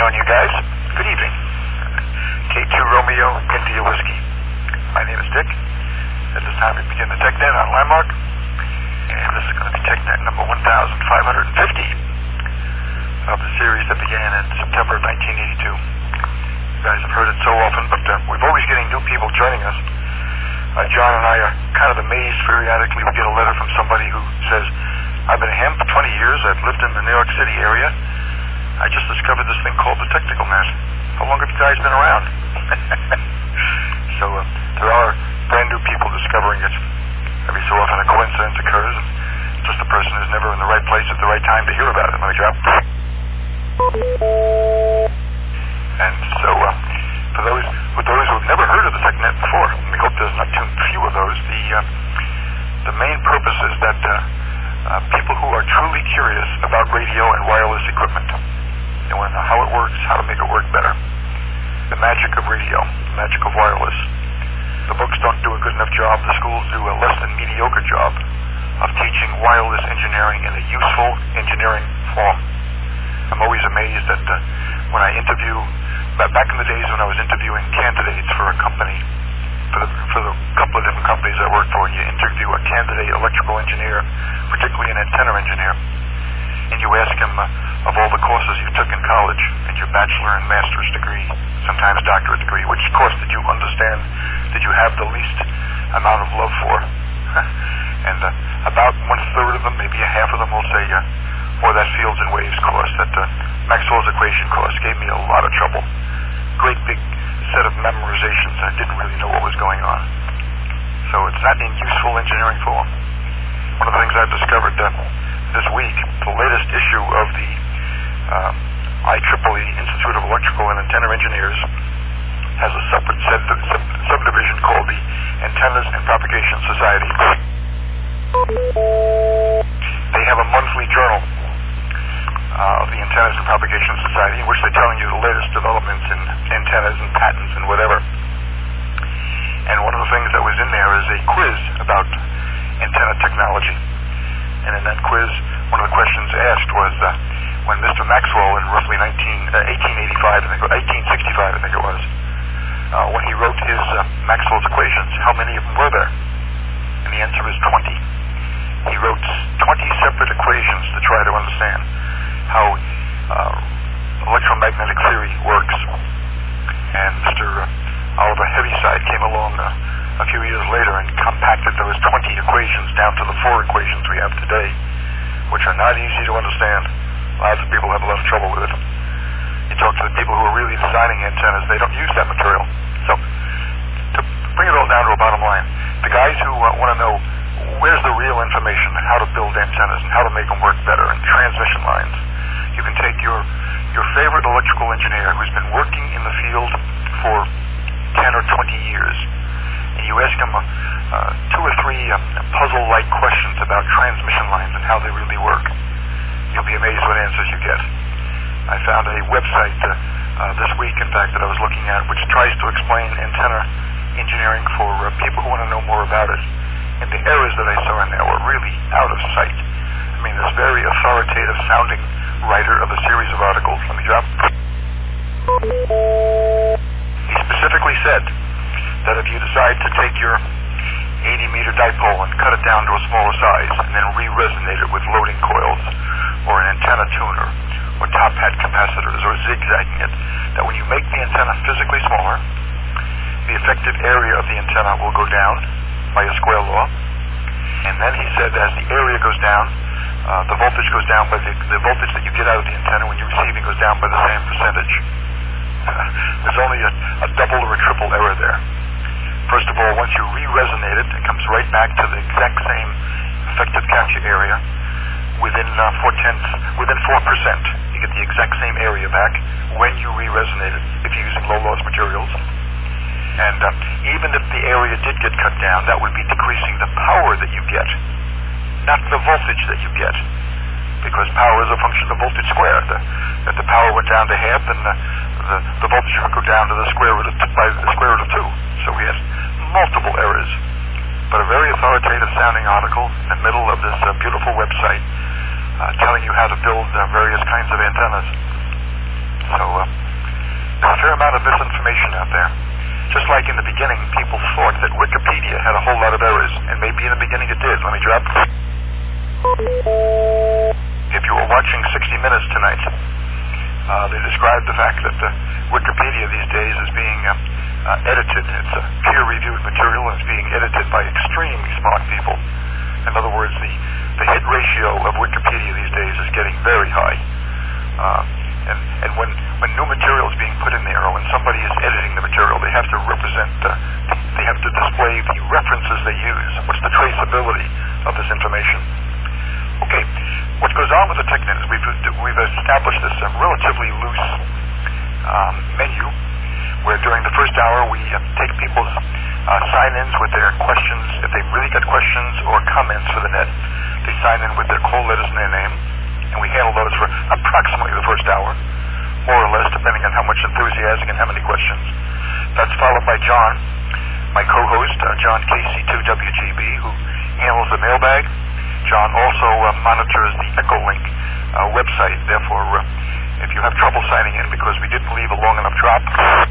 afternoon, you guys. Good evening. K2 Romeo, India Whiskey. My name is Dick. At this time, we begin the TechNet on Landmark. And this is going to be TechNet number 1550 of the series that began in September of 1982. You guys have heard it so often, but we're always getting new people joining us. John and I are kind of amazed periodically. We get a letter from somebody who says, I've been a ham for 20 years. I've lived in the New York City area. I just discovered this thing called the Technical Net. How long have you guys been around? So there are brand new people discovering it. Every so often a coincidence occurs, and just the person who's never in the right place at the right time to hear about it. Let me drop. And so for those who have never heard of the TechNet before, we hope there's not too few of those. The main purpose is that people who are truly curious about radio and wireless equipment, they want to know how it works, how to make it work better. The magic of radio, the magic of wireless. The books don't do a good enough job. The schools do a less than mediocre job of teaching wireless engineering in a useful engineering form. I'm always amazed that when I interview, back in the days when I was interviewing candidates for a company, for the couple of different companies I worked for, you interview a candidate electrical engineer, particularly an antenna engineer, and you ask him of all the courses you took in college and your bachelor and master's degree, sometimes doctorate degree, which course did you understand, did you have the least amount of love for? And about 1/3 of them, maybe a half of them will say, that Fields and Waves course, that Maxwell's equation course gave me a lot of trouble. Great big set of memorizations. I didn't really know what was going on. So it's not in useful engineering form. One of the things I've discovered this week, the latest issue of the IEEE Institute of Electrical and Antenna Engineers has a separate subdivision called the Antennas and Propagation Society. They have a monthly journal of the Antennas and Propagation Society, in which they're telling you the latest developments in antennas and patents and whatever. And one of the things that was in there is a quiz about antenna technology. And in that quiz, one of the questions asked was, when Mr. Maxwell in roughly 1865, I think it was, when he wrote his Maxwell's equations, how many of them were there? And the answer is 20. He wrote 20 separate equations to try to understand how electromagnetic theory works. And Mr. Oliver Heaviside came along a few years later and compacted those 20 equations down to the 4 equations we have today, which are not easy to understand. Lots of people have a lot of trouble with it. You talk to the people who are really designing antennas, they don't use that material. So, to bring it all down to a bottom line, the guys who want to know where's the real information on how to build antennas and how to make them work better and transmission lines, you can take your favorite electrical engineer who's been working in the field for 10 or 20 years, and you ask him 2 or 3 puzzle-like questions about transmission lines and how they really work. You'll be amazed what answers you get. I found a website this week, in fact, that I was looking at, which tries to explain antenna engineering for people who want to know more about it. And the errors that I saw in there were really out of sight. I mean, this very authoritative sounding writer of a series of articles, let me drop. He specifically said that if you decide to take your 80-meter dipole and cut it down to a smaller size and then re-resonate it with loading coils or an antenna tuner or top hat capacitors or zigzagging it, that when you make the antenna physically smaller, the effective area of the antenna will go down by a square law. And then he said as the area goes down, the voltage goes down by the voltage that you get out of the antenna when you're receiving goes down by the same percentage. There's only a double or a triple error there. First of all, once you re-resonate it, it comes right back to the exact same effective capture area within 4%. You get the exact same area back when you re-resonate it if you're using low-loss materials. And even if the area did get cut down, that would be decreasing the power that you get, not the voltage that you get, because power is a function of voltage squared. If the power went down to half, then the voltage would go down to the square root of by the square root of 2. So we had multiple errors. But a very authoritative sounding article in the middle of this beautiful website telling you how to build various kinds of antennas. So there's a fair amount of misinformation out there. Just like in the beginning, people thought that Wikipedia had a whole lot of errors, and maybe in the beginning it did. Let me drop. If you were watching 60 Minutes tonight, they described the fact that Wikipedia these days is being edited. It's a peer-reviewed material and it's being edited by extremely smart people. In other words, the hit ratio of Wikipedia these days is getting very high. And when new material is being put in there, or when somebody is editing the material, they have to they have to display the references they use. What's the traceability of this information? Okay, what goes on with the TechNet is we've established this relatively loose menu, where during the first hour we take people's sign-ins with their questions. If they've really got questions or comments for the net, they sign in with their call letters and their name, and we handle those for approximately the first hour, more or less, depending on how much enthusiasm and how many questions. That's followed by John, my co-host, John KC2WGB, who handles the mailbag. John also monitors the Echolink website. Therefore, if you have trouble signing in because we didn't leave a long enough drop,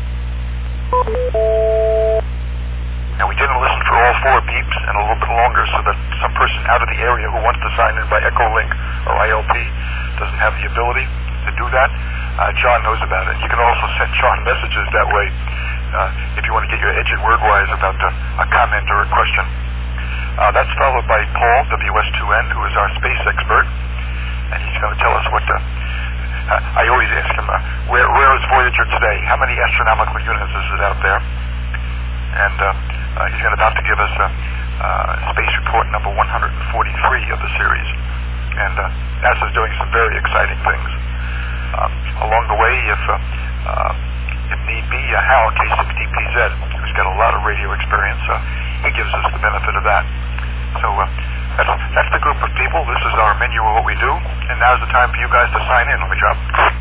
and we didn't listen for all 4 beeps and a little bit longer so that some person out of the area who wants to sign in by Echolink or ILP doesn't have the ability to do that, John knows about it. You can also send John messages that way if you want to get your edge and word-wise about a comment or a question. That's followed by Paul, WS2N, who is our space expert, and he's going to tell us what I always ask him, where is Voyager today? How many astronomical units is it out there? And he's about to give us space report number 143 of the series. And NASA's doing some very exciting things. Along the way, if need be, Hal, K6DPZ, who's got a lot of radio experience, he gives us the benefit of that. So that's the group of people. This is our menu of what we do. And now's the time for you guys to sign in. Let me drop.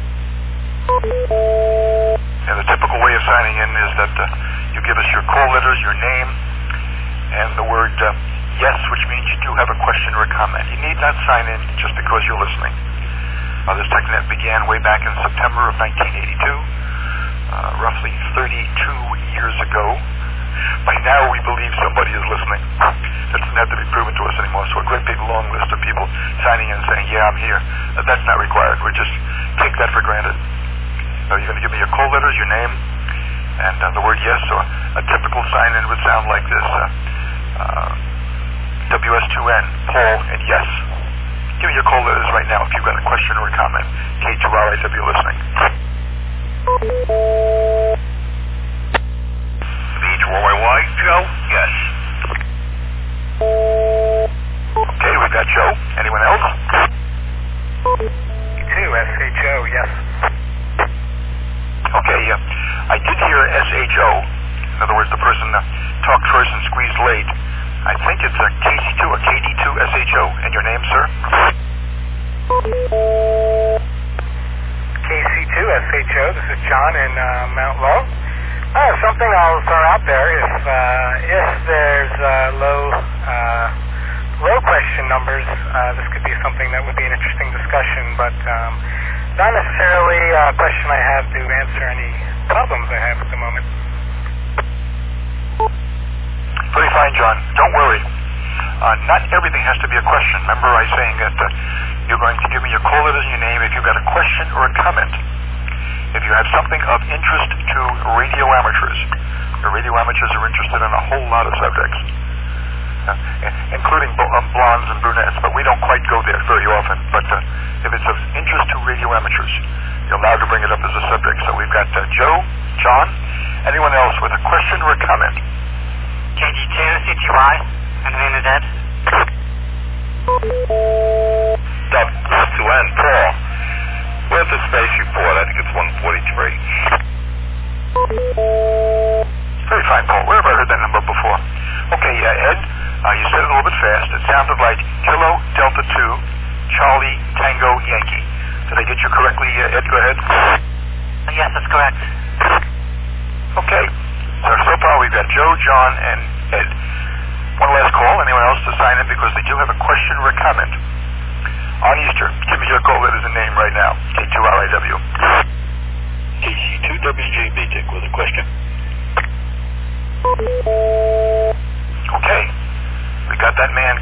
And the typical way of signing in is that you give us your call letters, your name, and the word yes, which means you do have a question or a comment. You need not sign in just because you're listening. This TechNet began way back in September of 1982, roughly 32 years ago. By now, we believe somebody is listening. That doesn't have to be proven to us anymore. So a great big long list of people signing in saying, yeah, I'm here. That's not required. We just take that for granted. So you're going to give me your call letters, your name, and the word yes. So a typical sign-in would sound like this. WS2N, Paul, and yes. Give me your call letters right now if you've got a question or a comment. K2RIW listening. BHYY, Joe? Yes. Okay, we've got Joe. Anyone else? SHO, yes. Okay, I did hear SHO. In other words, the person talked first and squeezed late. I think it's a KC2, a KD2 SHO. And your name, sir? KC2 SHO. This is John in Mount Laurel. Something I'll throw out there. If there's low question numbers, this could be something that would be an interesting discussion, but not necessarily a question I have to answer any problems I have at the moment. Very fine, John. Don't worry. Not everything has to be a question. Remember I saying that you're going to give me your call letters and your name if you've got a question or a comment. If you have something of interest to radio amateurs, the radio amateurs are interested in a whole lot of subjects, including blondes and brunettes, but we don't quite go there very often. But if it's of interest to radio amateurs, you're allowed to bring it up as a subject. So we've got Joe, John, anyone else with a question or a comment? KG2, CTY, and the internet. W2N, Paul. Where's the space report? I think it's 143. Very fine, Paul. Where have I heard that number before? Okay, Ed, you said it a little bit fast. It sounded like Kilo Delta 2, Charlie Tango Yankee. Did I get you correctly, Ed? Go ahead. Yes, that's correct. Okay. So far we've got Joe, John, and Ed. One last call. Anyone else to sign in because they do have a question or a comment? On Easter, give me your call letters and name right now. K2RIW.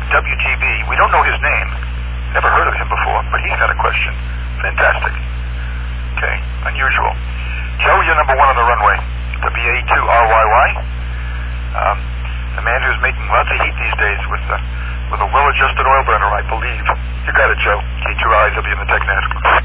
WGB. We don't know his name. Never heard of him before, but he's got a question. Fantastic. Okay, unusual. Joe, you're number one on the runway. WA2RYY. The man who's making lots of heat these days with a well-adjusted oil burner, I believe. You got it, Joe. K2RIW in the TechNet.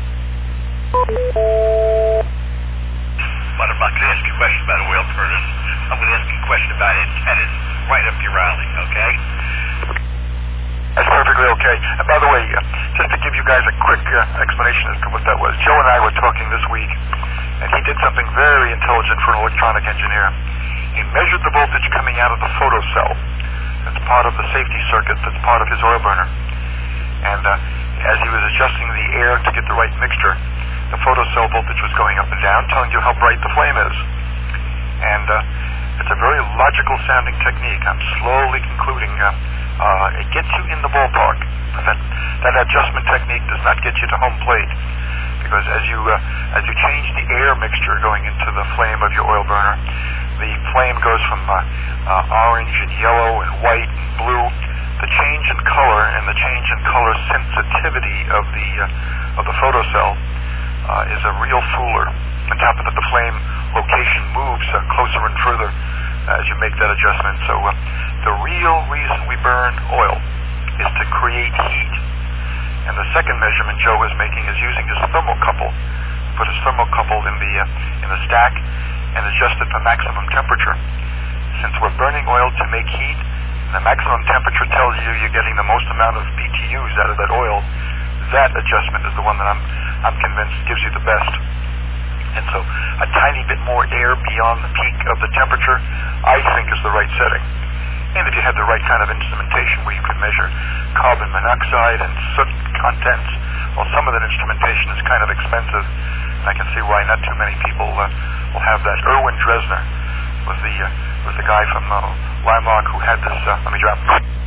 But I'm not going to ask you a question about oil burners. I'm going to ask you a question about antennas. Right up your alley, okay? That's perfectly okay. And by the way, just to give you guys a quick explanation as to what that was, Joe and I were talking this week, and he did something very intelligent for an electronic engineer. He measured the voltage coming out of the photocell. That's part of the safety circuit that's part of his oil burner. And as he was adjusting the air to get the right mixture, the photocell voltage was going up and down, telling you how bright the flame is. And it's a very logical sounding technique. I'm slowly concluding it gets you in the ballpark. But that adjustment technique does not get you to home plate, because as you change the air mixture going into the flame of your oil burner, the flame goes from orange and yellow and white and blue. The change in color and the change in color sensitivity of the photocell is a real fooler. On top of that, the flame location moves closer and further as you make that adjustment. So the real reason we burn oil is to create heat. And the second measurement Joe is making is using his thermocouple. Put his thermocouple in the stack and adjust it for maximum temperature. Since we're burning oil to make heat, the maximum temperature tells you you're getting the most amount of BTUs out of that oil. That adjustment is the one that I'm convinced gives you the best. And so a tiny bit more air beyond the peak of the temperature, I think, is the right setting. And if you had the right kind of instrumentation where you could measure carbon monoxide and soot contents, well, some of that instrumentation is kind of expensive. I can see why not too many people will have that. Erwin Dresner was the guy from Limerock who had this. Let me drop.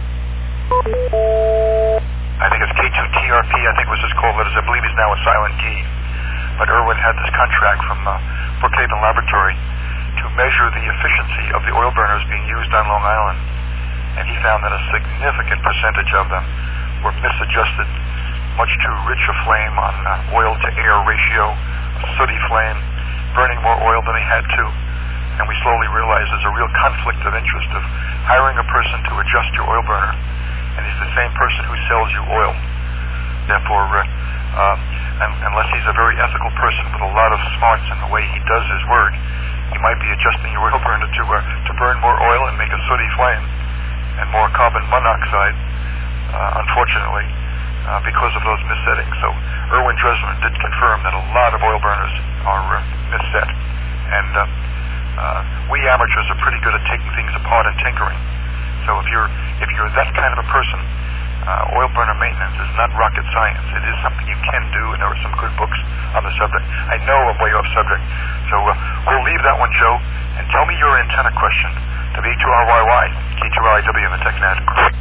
I think it's K2TRP. I think was his call letters. I believe he's now a silent T. But Erwin had this contract from Brookhaven Laboratory to measure the efficiency of the oil burners being used on Long Island. And he found that a significant percentage of them were misadjusted, much too rich a flame on oil-to-air ratio, sooty flame, burning more oil than they had to. And we slowly realized there's a real conflict of interest of hiring a person to adjust your oil burner, and he's the same person who sells you oil. Therefore, unless he's a very ethical person with a lot of smarts in the way he does his work, he might be adjusting your oil burner to burn more oil and make a sooty flame and more carbon monoxide, unfortunately, because of those missettings. So Erwin Dresner did confirm that a lot of oil burners are misset. And we amateurs are pretty good at taking things apart and tinkering. So if you're that kind of a person, oil burner maintenance is not rocket science. It is something you can do, and there are some good books on the subject. I know I'm way off subject, so we'll leave that one, Joe, and tell me your antenna question. W2RYY, K2RIW in the TechNet.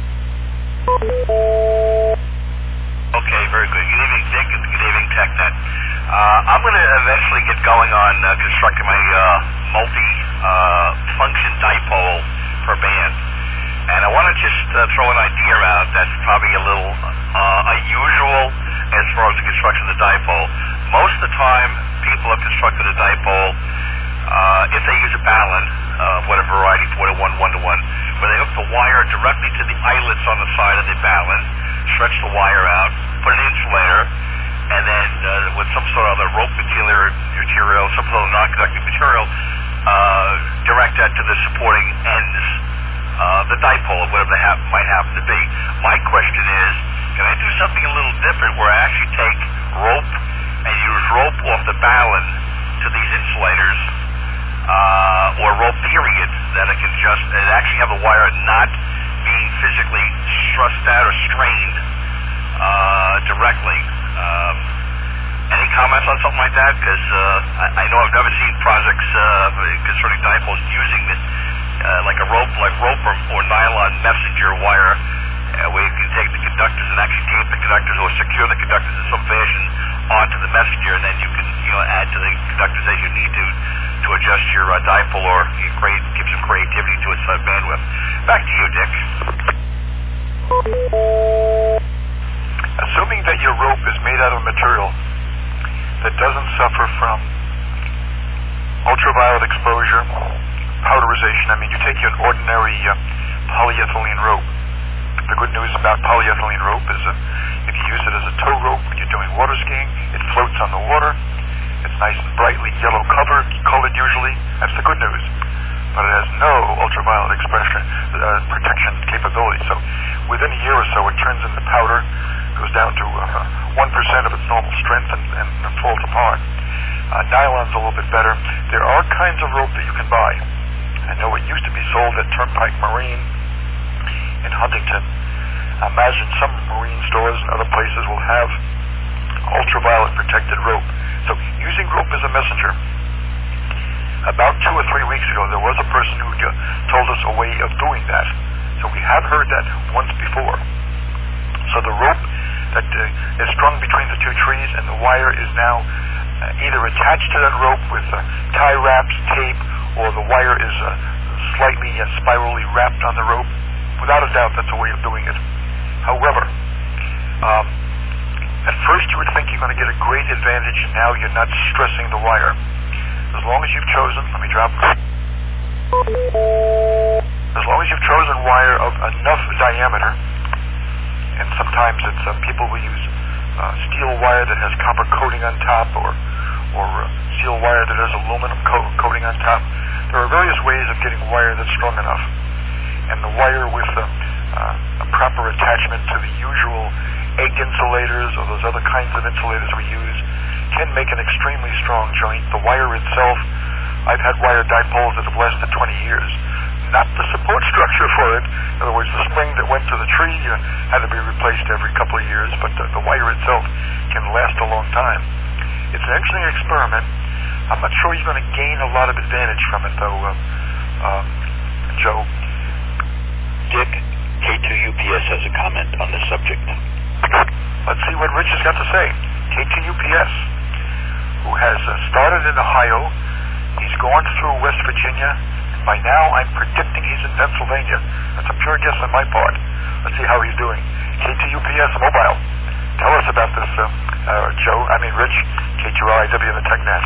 Okay, very good. Good evening, Dick, and good evening, TechNet. I'm going to eventually get going on constructing my multi-function dipole per band. And I want to just throw an idea out that's probably a little unusual as far as the construction of the dipole. Most of the time, people have constructed a dipole, if they use a balun, whatever variety, 4-to-1, 1-to-1, where they hook the wire directly to the eyelets on the side of the balun, stretch the wire out, put an insulator, and then with some sort of other rope material, some sort of non-conducting material, direct that to the supporting ends, the dipole, whatever they might happen to be. My question is, can I do something a little different where I actually take rope and use rope off the balun to these insulators, or rope period, that I can just actually have the wire not being physically stressed out or strained directly? Any comments on something like that? Because I know I've never seen projects concerning dipoles using this, like rope or nylon messenger wire, where you can take the conductors and actually tape the conductors or secure the conductors in some fashion onto the messenger, and then you can add to the conductors as you need to adjust your dipole, or give some creativity to its bandwidth. Back to you, Dick. Assuming that your rope is made out of material that doesn't suffer from ultraviolet exposure, powderization. I mean, you take an ordinary polyethylene rope. The good news about polyethylene rope is if you use it as a tow rope when you're doing water skiing, it floats on the water. It's nice and brightly yellow colored usually. That's the good news. But it has no ultraviolet protection capability. So within a year or so, it turns into powder, goes down to 1% of its normal strength and falls apart. Nylon's a little bit better. There are kinds of rope that you can buy. I know it used to be sold at Turnpike Marine in Huntington. I imagine some marine stores and other places will have ultraviolet protected rope. So using rope as a messenger. About 2 or 3 weeks ago, there was a person who told us a way of doing that. So we have heard that once before. So the rope that is strung between the two trees and the wire is now either attached to that rope with tie wraps, tape, or the wire is slightly spirally wrapped on the rope. Without a doubt, that's a way of doing it. However, at first you would think you're going to get a great advantage, and now you're not stressing the wire. As long as you've chosen, let me drop. As long as you've chosen wire of enough diameter, and sometimes it's people will use steel wire that has copper coating on top, or steel wire that has aluminum coating on top. There are various ways of getting wire that's strong enough, and the wire with a proper attachment to the usual egg insulators or those other kinds of insulators we use can make an extremely strong joint. The wire itself, I've had wire dipoles that have lasted 20 years. Not the support structure for it. In other words, the spring that went to the tree had to be replaced every couple of years, but the wire itself can last a long time. It's an interesting experiment. I'm not sure you're going to gain a lot of advantage from it, though, Joe. Dick, K2UPS has a comment on this subject. Let's see what Rich has got to say. K2UPS, who has started in Ohio. He's gone through West Virginia. By now, I'm predicting he's in Pennsylvania. That's a pure guess on my part. Let's see how he's doing. K2UPS Mobile. Tell us about this, Rich, K2LIW and the TechNet.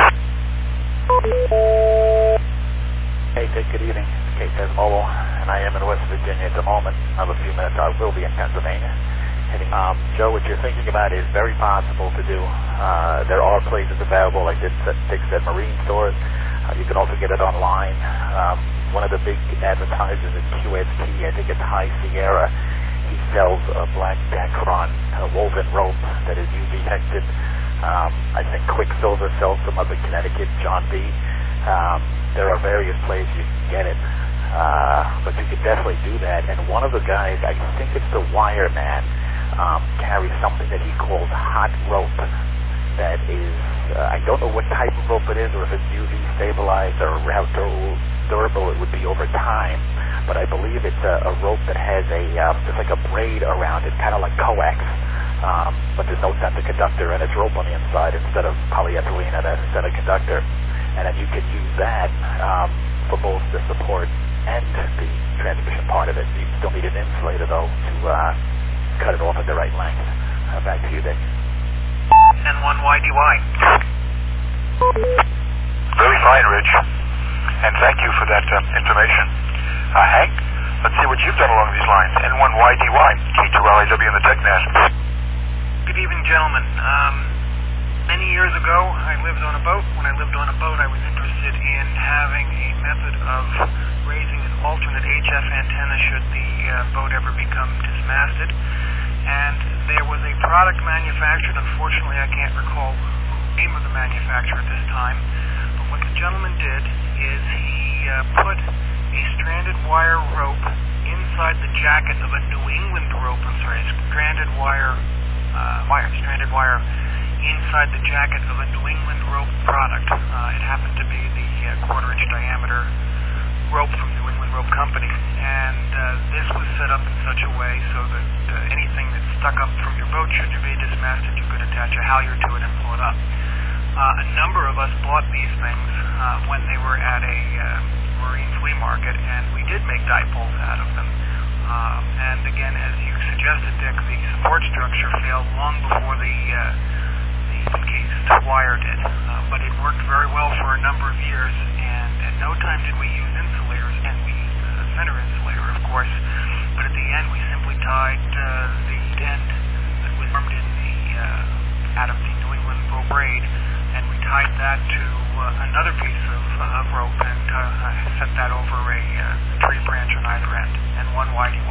Hey, Dick, good evening. K10 Mobile, and I am in West Virginia at the moment. Another few minutes, I will be in Pennsylvania. Joe, what you're thinking about is very possible to do. There are places available, like Dick said, marine stores. You can also get it online. One of the big advertisers is QST. I think it's High Sierra. He sells a black Dacron woven rope that is UV protected. I think Quicksilver sells some up in Connecticut, John B. There are various places you can get it. But you can definitely do that. And one of the guys, I think it's the Wireman, carries something that he calls hot rope. That is, I don't know what type of rope it is, or if it's UV stabilized or how durable it would be over time. But I believe it's a rope that has just like a braid around it, kind of like coax. But there's no center conductor, and it's rope on the inside instead of polyethylene and a center conductor. And then you can use that for both the support and the transmission part of it. You still need an insulator, though, to cut it off at the right length. Back to you, Dick. N1YDY. Very fine, Rich. And thank you for that information. Hank, let's see what you've done along these lines. N1YDY, K2LIW and the TechNet. Good evening, gentlemen. Many years ago, I lived on a boat. When I lived on a boat, I was interested in having a method of raising an alternate HF antenna should the boat ever become dismasted. And there was a product manufactured. Unfortunately, I can't recall the name of the manufacturer at this time. But what the gentleman did is he put a stranded wire rope inside the jacket of a New England rope. Stranded wire inside the jacket of a New England rope product. It happened to be the quarter-inch diameter rope from New England Rope Company, and this was set up in such a way so that anything that stuck up from your boat, should you be dismasted, you could attach a halyard to it and pull it up. A number of us bought these things when they were at a marine flea market, and we did make dipoles out of them. And again, as you suggested, Dick, the support structure failed long before the encased wire did. But it worked very well for a number of years, and at no time did we use insulators, and we used a center insulator, of course. But at the end, we simply tied the end that was formed in out of the New England rope braid, and we tied that to another piece of rope and set that over a tree branch on either end, and one YDY.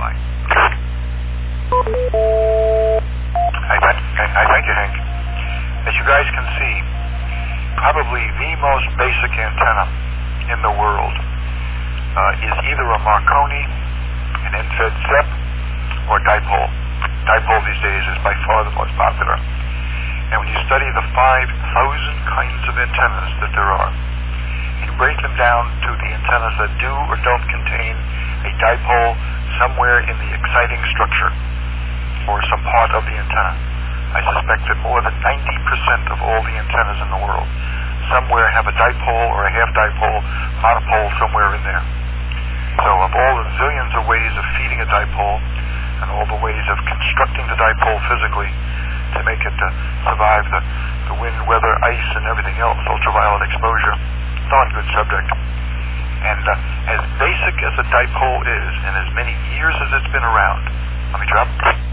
I thank you, Hank. As you guys can see, probably the most basic antenna in the world is either a Marconi, an end-fed ZEP, or dipole. Dipole these days is by far the most popular. And when you study the 5,000 kinds of antennas that there are, you break them down to the antennas that do or don't contain a dipole somewhere in the exciting structure or some part of the antenna. I suspect that more than 90% of all the antennas in the world somewhere have a dipole or a half dipole, monopole somewhere in there. So of all the zillions of ways of feeding a dipole and all the ways of constructing the dipole physically to make it survive the wind, weather, ice, and everything else, ultraviolet exposure, darn good subject. And as basic as a dipole is, and as many years as it's been around, let me drop.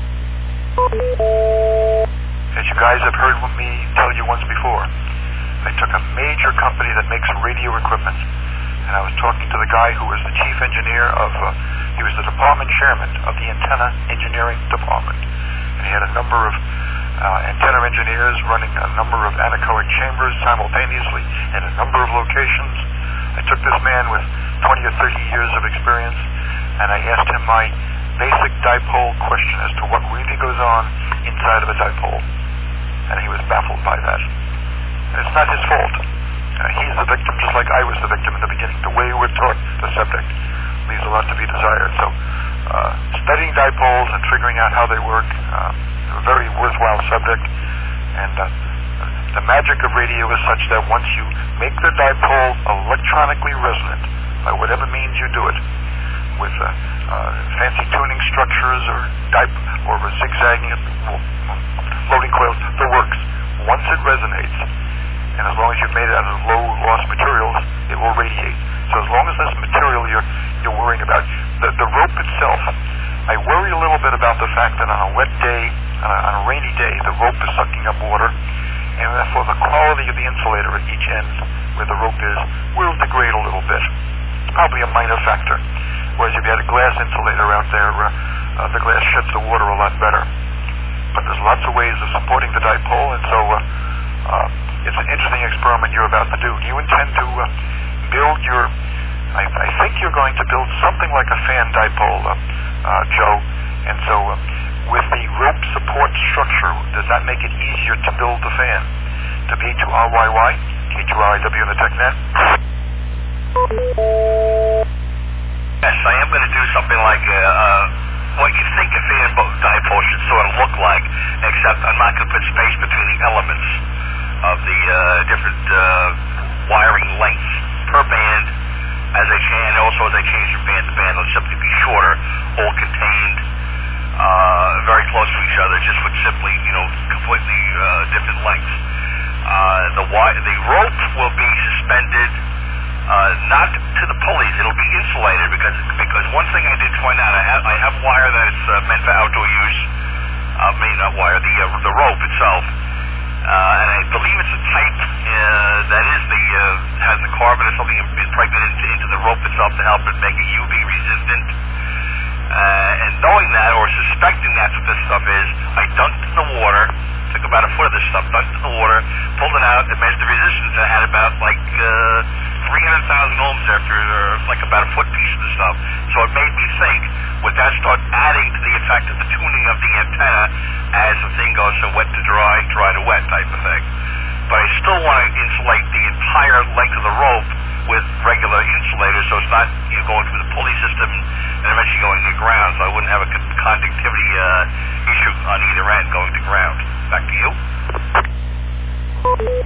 As you guys have heard me tell you once before, I took a major company that makes radio equipment, and I was talking to the guy who was the chief engineer of, he was the department chairman of the antenna engineering department. And he had a number of antenna engineers running a number of anechoic chambers simultaneously in a number of locations. I took this man with 20 or 30 years of experience, and I asked him my basic dipole question as to what really goes on inside of a dipole. And he was baffled by that. And it's not his fault. He's the victim just like I was the victim in the beginning. The way we're taught the subject leaves a lot to be desired. So studying dipoles and figuring out how they work, a very worthwhile subject. And the magic of radio is such that once you make the dipole electronically resonant, by whatever means you do it, with fancy tuning structures or zigzagging loading coils, the works. Once it resonates, and as long as you've made it out of low loss materials, it will radiate. So as long as that's material you're worrying about, the rope itself, I worry a little bit about the fact that on a wet day, on a rainy day, the rope is sucking up water, and therefore the quality of the insulator at each end where the rope is will degrade a little bit. It's probably a minor factor. Whereas if you had a glass insulator out there, the glass sheds the water a lot better. But there's lots of ways of supporting the dipole, and so it's an interesting experiment you're about to do. Do you intend to build your, I think you're going to build something like a fan dipole, Joe, and so with the rope support structure, does that make it easier to build the fan? To B2RYY, K2RIW in the TechNet? Yes, I am going to do something like what you think a fan dipole should sort of look like, except I'm not going to put space between the elements of the different wiring lengths per band as I change, and also as I change from band to band, they'll simply be shorter, all contained very close to each other, just with simply, completely different lengths. The rope will be suspended not to the pulleys. It'll be insulated because one thing I did point out, I have wire that is meant for outdoor use. Not wire, the rope itself, and I believe it's a type that is has the carbon or something impregnated into the rope itself to help it make it UV resistant. And knowing that or suspecting that's what this stuff is, I dunked it in the water. Took about a foot of this stuff, dunked it in the water, pulled it out, and measured the resistance. I had about 300,000 ohms after about a foot piece of the stuff. So it made me think, would that start adding to the effect of the tuning of the antenna as the thing goes from wet to dry, dry to wet type of thing. But I still want to insulate the entire length of the rope with regular insulators, so it's not going through the pulley system and eventually going to ground, so I wouldn't have a conductivity issue on either end going to ground. Back to you.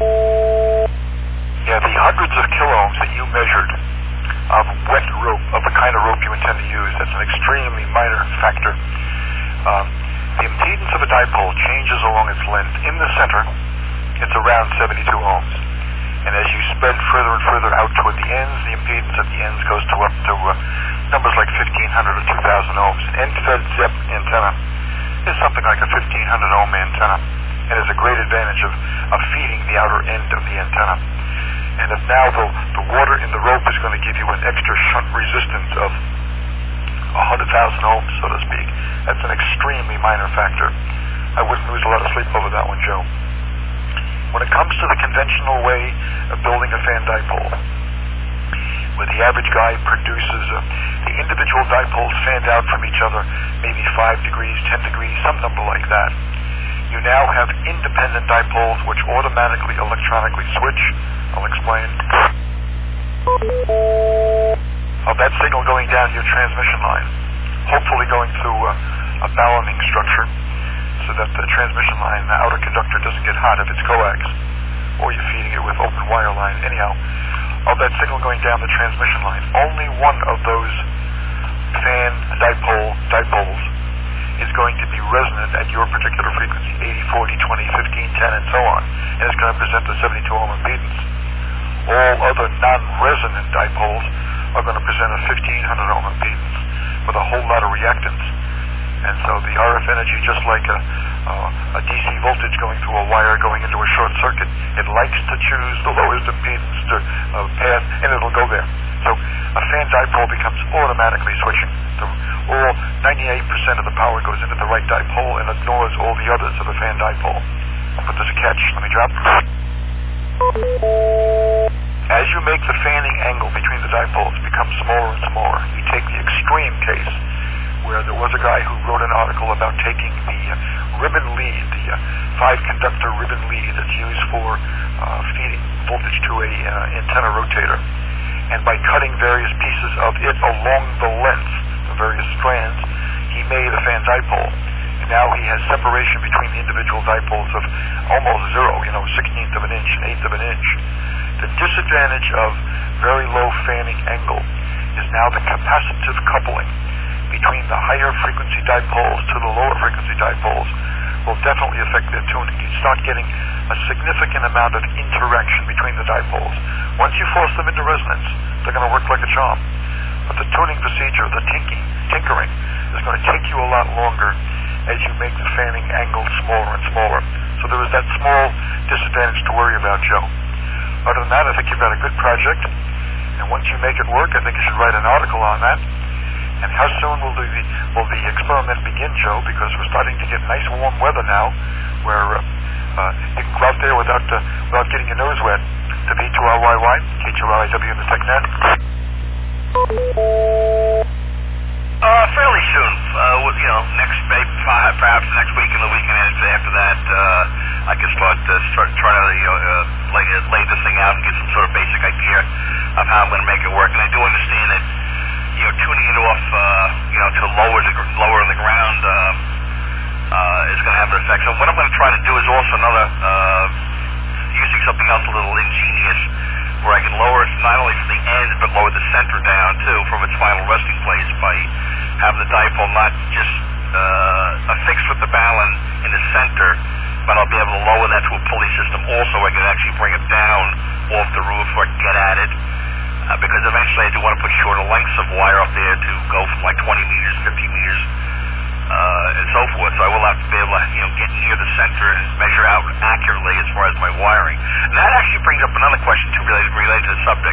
Yeah, the hundreds of kiloohms that you measured of wet rope, of the kind of rope you intend to use. That's an extremely minor factor. The impedance of a dipole changes along its length. In the center, it's around 72 ohms. And as you spread further and further out toward the ends, the impedance at the ends goes up to numbers like 1,500 or 2,000 ohms. An end-fed ZEP antenna is something like a 1,500 ohm antenna, and is a great advantage of feeding the outer end of the antenna. And if now the water in the rope is going to give you an extra shunt resistance of 100,000 ohms, so to speak, that's an extremely minor factor. I wouldn't lose a lot of sleep over that one, Joe. When it comes to the conventional way of building a fan dipole, where the average guy produces the individual dipoles fanned out from each other, maybe 5 degrees, 10 degrees, some number like that. You now have independent dipoles which automatically electronically switch. I'll explain. Of that signal going down your transmission line, hopefully going through a balloning structure, so that the transmission line, the outer conductor, doesn't get hot if it's coax, or you're feeding it with open wire line. Anyhow, of that signal going down the transmission line, only one of those fan dipoles is going to be resonant at your particular frequency, 80, 40, 20, 15, 10, and so on, and it's going to present the 72 ohm impedance. All other non-resonant dipoles are going to present a 1,500 ohm impedance with a whole lot of reactance. And so the RF energy, just like a DC voltage going through a wire going into a short circuit, it likes to choose the lowest impedance path, and it'll go there. So a fan dipole becomes automatically switching. All 98% of the power goes into the right dipole and ignores all the others of the fan dipole. But there's a catch. Let me drop. As you make the fanning angle between the dipoles become smaller and smaller, you take the extreme case where there was a guy who wrote an article about taking the ribbon lead, the 5-conductor ribbon lead that's used for feeding voltage to a antenna rotator, and by cutting various pieces of it along the length, the various strands, he made a fan dipole. And now he has separation between the individual dipoles of almost zero, 1/16 of an inch, an eighth of an inch. The disadvantage of very low fanning angle is now the capacitive coupling between the higher frequency dipoles to the lower frequency dipoles will definitely affect their tuning. You start getting a significant amount of interaction between the dipoles. Once you force them into resonance, they're going to work like a charm. But the tuning procedure, the tinkering, is going to take you a lot longer as you make the fanning angle smaller and smaller. So there is that small disadvantage to worry about, Joe. Other than that, I think you've got a good project. And once you make it work, I think you should write an article on that. And how soon will the experiment begin, Joe? Because we're starting to get nice warm weather now, where you can go out there without getting your nose wet. To B2RYY, KHRIW in the TechNet. Fairly soon. Perhaps next week and the weekend after that, I can start trying to lay this thing out and get some sort of basic idea of how I'm going to make it work. And I do understand that tuning it off, to lower in the ground is going to have an effect. So what I'm going to try to do is also using something else a little ingenious, where I can lower it not only from the ends, but lower the center down, too, from its final resting place by having the dipole not just affixed with the balun in the center, but I'll be able to lower that to a pulley system also. I can actually bring it down off the roof or get at it, because eventually I do want to put shorter lengths of wire up there to go from like 20 meters, 50 meters, and so forth. So I will have to be able to, get near the center and measure out accurately as far as my wiring. And that actually brings up another question too, related to the subject.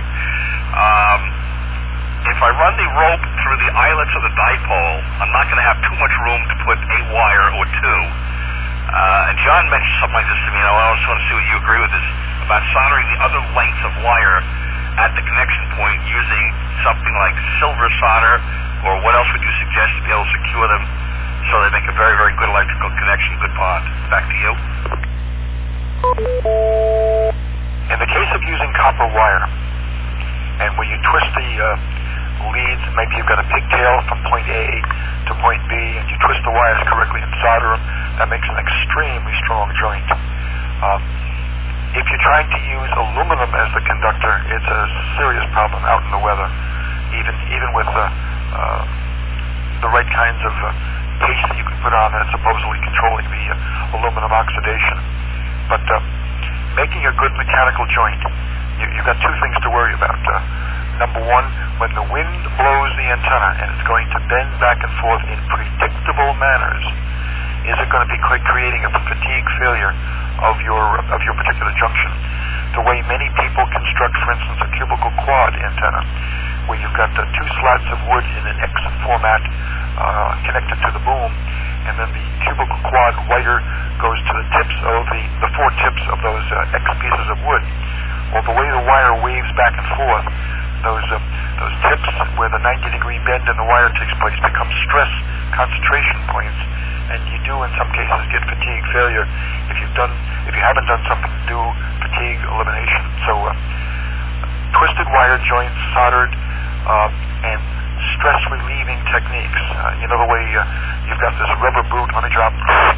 If I run the rope through the eyelets of the dipole, I'm not going to have too much room to put a wire or two. And John mentioned something like this to me, and I just want to see what you agree with this, about soldering the other lengths of wire at the connection point using something like silver solder, or what else would you suggest to be able to secure them so they make a very, very good electrical connection, good bond? Back to you. In the case of using copper wire, and when you twist the leads, maybe you've got a pigtail from point A to point B, and you twist the wires correctly and solder them, that makes an extremely strong joint. If you're trying to use aluminum as the conductor, it's a serious problem out in the weather. even with the right kinds of paste that you can put on that's supposedly controlling the aluminum oxidation. But making a good mechanical joint, you've got two things to worry about. Number one, when the wind blows the antenna and it's going to bend back and forth in predictable manners, is it going to be creating a fatigue failure of your particular junction? The way many people construct, for instance, a cubicle quad antenna, where you've got two slats of wood in an X format connected to the boom, and then the cubicle quad wire goes to the tips of the four tips of those X pieces of wood. Well, the way the wire waves back and forth, those tips where the 90-degree bend in the wire takes place become stress concentration points, and you do in some cases get fatigue failure if you haven't done something to do fatigue elimination. So twisted wire joints, soldered, and stress relieving techniques. You know the way you've got this rubber boot, let me drop,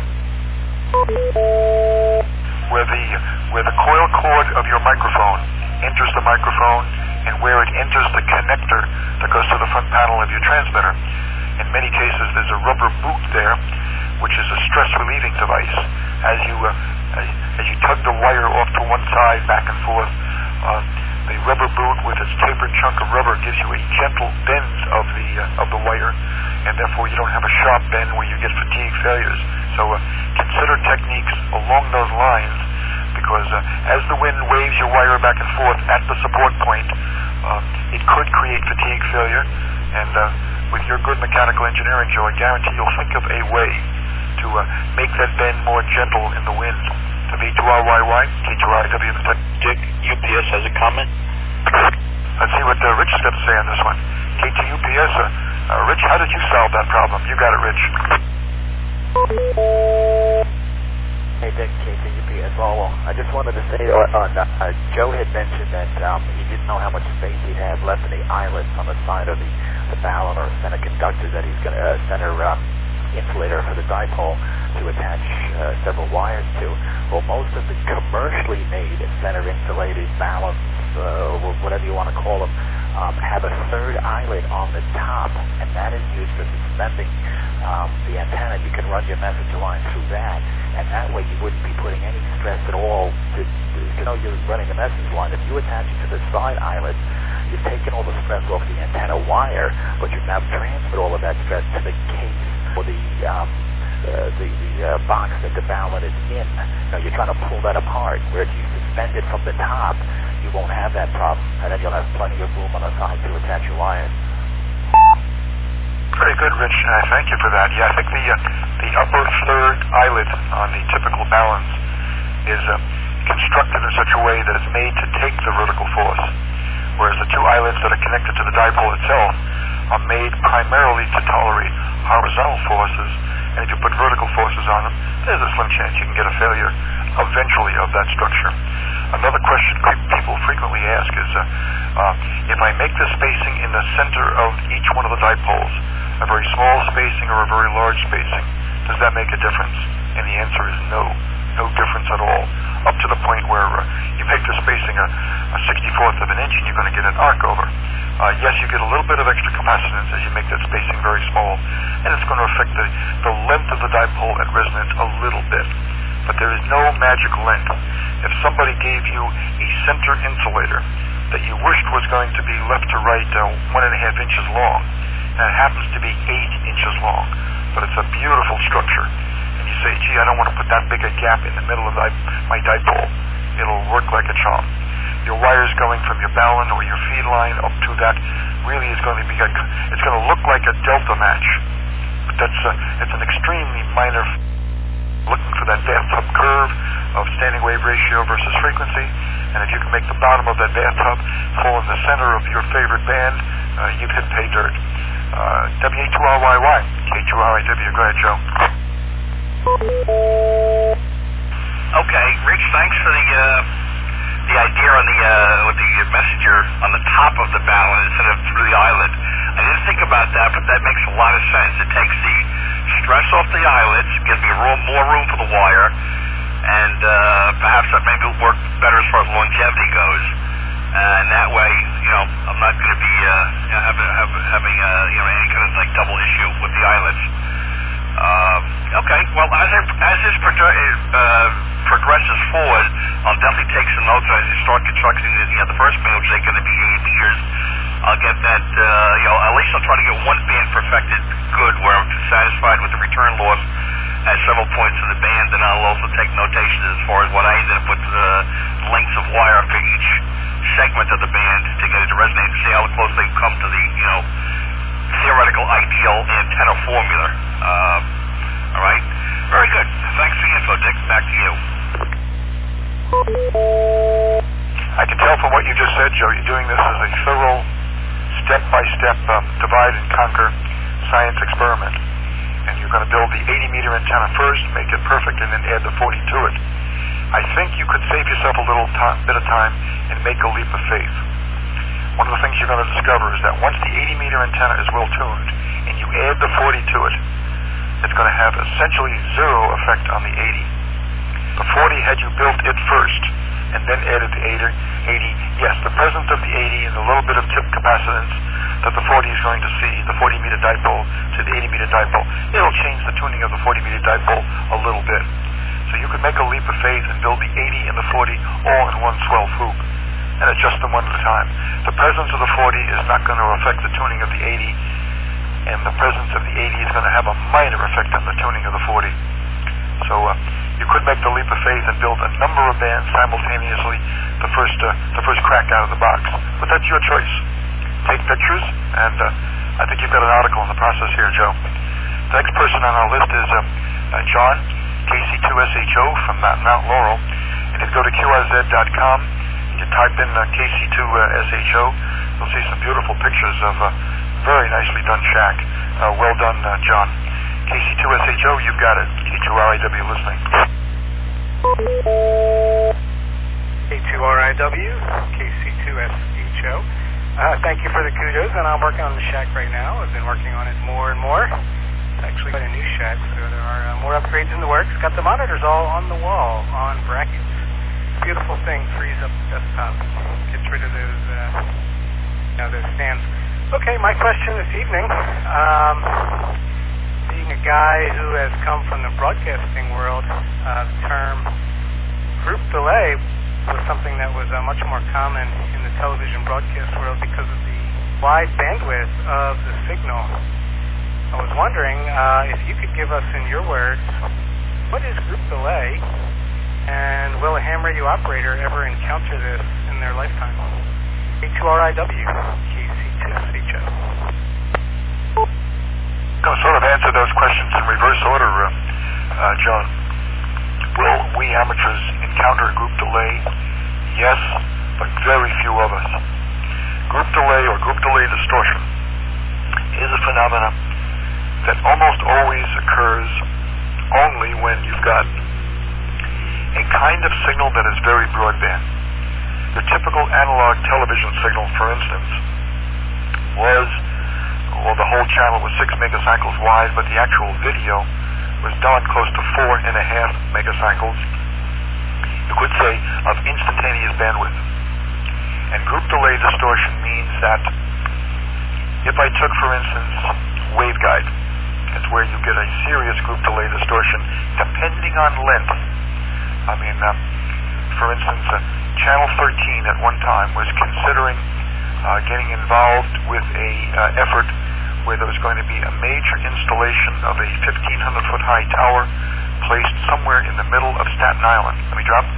where the coil cord of your microphone enters the microphone, and where it enters the connector that goes to the front panel of your transmitter. In many cases, there's a rubber boot there, which is a stress relieving device. As you tug the wire off to one side, back and forth, the rubber boot with its tapered chunk of rubber gives you a gentle bend of the wire, and therefore you don't have a sharp bend where you get fatigue failures. So consider techniques along those lines, because as the wind waves your wire back and forth at the support point, it could create fatigue failure. And with your good mechanical engineering, Joe, I guarantee you'll think of a way to make that bend more gentle in the wind. The V2RYY, K2RIW. Dick, UPS has a comment. Let's see what Rich has got to say on this one. K2UPS, Rich, how did you solve that problem? You got it, Rich. Hey, Dick, K2UPS. Well, I just wanted to say Joe had mentioned that he didn't know how much space he had left in the eyelets on the side of the balun or center conductor that he's going to center insulator for the dipole to attach several wires to. Well, most of the commercially made center insulated baluns, whatever you want to call them, have a third eyelet on the top, and that is used for suspending the antenna. You can run your message line through that, and that way you wouldn't be putting any stress at all. You're running a message line. If you attach it to the side eyelet, you've taken all the stress off the antenna wire, but you've now transferred all of that stress to the case or the box that the balun is in. Now you're trying to pull that apart, where if you suspend it from the top, you won't have that problem, and then you'll have plenty of room on the side to attach your wires. Very good, Rich. Thank you for that. Yeah, I think the upper third eyelet on the typical baluns is constructed in such a way that it's made to take the vertical force, whereas the two eyelets that are connected to the dipole itself are made primarily to tolerate horizontal forces, and if you put vertical forces on them, there's a slim chance you can get a failure eventually of that structure. Another question people frequently ask is, if I make the spacing in the center of each one of the dipoles, a very small spacing or a very large spacing, does that make a difference? And the answer is no difference at all. Up to the point where you make the spacing a 64th of an inch and you're going to get an arc over. Yes, you get a little bit of extra capacitance as you make that spacing very small, and it's going to affect the length of the dipole at resonance a little bit. But there is no magic length. If somebody gave you a center insulator that you wished was going to be left to right 1.5 inches long, and it happens to be 8 inches long, but it's a beautiful structure, and you say, gee, I don't want to put that big a gap in the middle of my dipole, it'll work like a charm. Your wires going from your balun or your feed line up to that really is going to be it's going to look like a delta match, but it's an extremely minor. Looking for that bathtub curve of standing wave ratio versus frequency, and if you can make the bottom of that bathtub fall in the center of your favorite band, you've hit pay dirt. WA2RYY, K2RIW. Go ahead, Joe. Okay, Rich, thanks for the idea on with the messenger on the top of the balun instead of through the eyelet. I didn't think about that, but that makes a lot of sense. It takes the stress off the eyelets, gives me more room for the wire, and perhaps that maybe will work better as far as longevity goes. And that way, I'm not going to be having having any kind of like double issue with the eyelets. Okay, well, as this progresses forward, I'll definitely take some notes as you start constructing the first band, which is going to be 8 meters. I'll get that, at least I'll try to get one band perfected good, where I'm satisfied with the return loss at several points of the band, and I'll also take notations as far as what I ended up with the lengths of wire for each segment of the band to get it to resonate and see how close they come to the, theoretical ideal antenna formula. All right? Very good. Thanks for the info, Dick. Back to you. I can tell from what you just said, Joe, you're doing this as a thorough, step-by-step, divide and conquer science experiment. And you're going to build the 80-meter antenna first, make it perfect, and then add the 40 to it. I think you could save yourself a little bit of time and make a leap of faith. One of the things you're going to discover is that once the 80-meter antenna is well-tuned and you add the 40 to it, it's going to have essentially zero effect on the 80. The 40, had you built it first and then added the 80, yes, the presence of the 80 and a little bit of tip capacitance that the 40 is going to see, the 40-meter dipole to the 80-meter dipole, it'll change the tuning of the 40-meter dipole a little bit. So you could make a leap of faith and build the 80 and the 40 all in one swell swoop, and adjust them one at a time. The presence of the 40 is not going to affect the tuning of the 80, and the presence of the 80 is going to have a minor effect on the tuning of the 40. So you could make the leap of faith and build a number of bands simultaneously the first crack out of the box. But that's your choice. Take pictures, and I think you've got an article in the process here, Joe. The next person on our list is John, KC2SHO from Mount Laurel. And if you go to QRZ.com, you type in KC2SHO, you'll see some beautiful pictures of a very nicely done shack. Well done, John. KC2SHO, you've got it. K2RIW listening. K2RIW, KC2SHO. Thank you for the kudos, and I'm working on the shack right now. I've been working on it more and more. It's actually quite a new shack, so there are more upgrades in the works. Got the monitors all on the wall, on brackets. Beautiful thing, frees up the desktop, gets rid of those those stands. Okay, my question this evening, being a guy who has come from the broadcasting world, the term group delay was something that was much more common in the television broadcast world because of the wide bandwidth of the signal. I was wondering if you could give us, in your words, what is group delay? And will a ham radio operator ever encounter this in their lifetime? K2RIW, KC2SHO. I'm going to sort of answer those questions in reverse order, John. Will we amateurs encounter group delay? Yes, but very few of us. Group delay or group delay distortion is a phenomenon that almost always occurs only when you've got a kind of signal that is very broadband. The typical analog television signal, for instance, was, well, the whole channel was 6 megacycles wide, but the actual video was done close to 4.5 megacycles, you could say, of instantaneous bandwidth. And group delay distortion means that if I took, for instance, waveguide, it's where you get a serious group delay distortion depending on length. I mean, for instance, Channel 13 at one time was considering getting involved with a effort where there was going to be a major installation of a 1,500-foot high tower placed somewhere in the middle of Staten Island. Let me drop.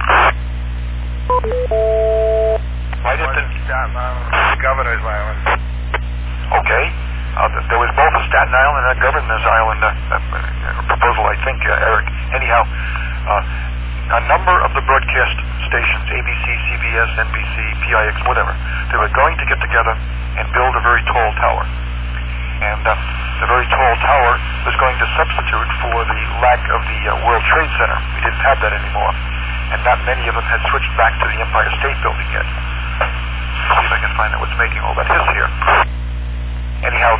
Right at the Governor's Island. Okay. There was both a Staten Island and a Governor's Island proposal, I think, Eric. Anyhow, a number of the broadcast stations, ABC, CBS, NBC, PIX, whatever, they were going to get together and build a very tall tower. And the very tall tower was going to substitute for the lack of the World Trade Center. We didn't have that anymore. And not many of them had switched back to the Empire State Building yet. Let's see if I can find out what's making all that hiss here. Anyhow,